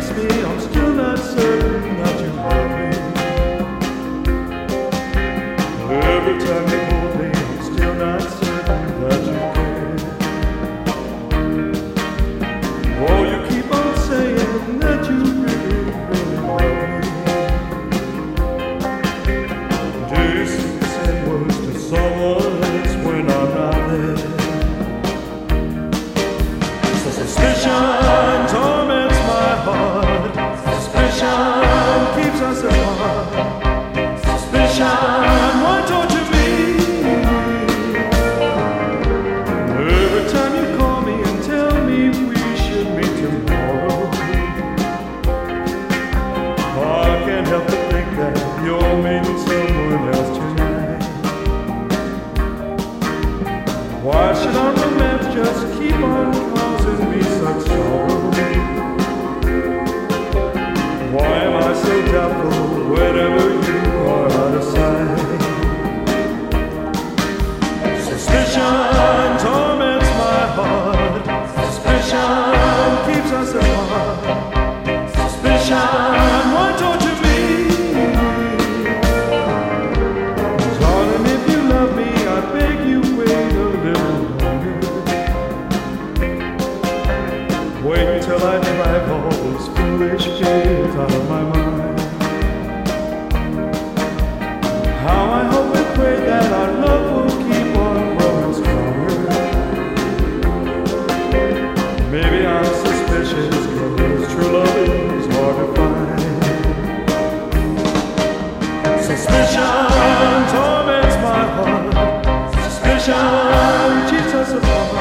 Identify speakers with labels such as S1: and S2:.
S1: kiss me, I'm still not certain that you love me. Every time you hold me, I'm still not certain that you care. Oh, you keep on saying that you really, really love me. Do you send words to someone else when I'm not there? Suspicion torments my heart. Suspicion keeps us apart. Suspicion won't torture me. Every time you call me and tell me we should meet tomorrow, I can't help but think that you're meeting someone else tonight. Why should our romance just keep on causing me such sorrow? Why am I so doubtful whenever you are out of sight? Suspicion torments my heart. Suspicion keeps us apart. Suspicion won't torture me. Darling, if you love me, I beg you wait a little longer. Wait until I drive all these foolish fears out of my mind. How I hope and pray that our love will keep on growing stronger. Maybe I'm suspicious, 'cause true love is hard to find. Suspicion torments my heart. Suspicion keeps us apart.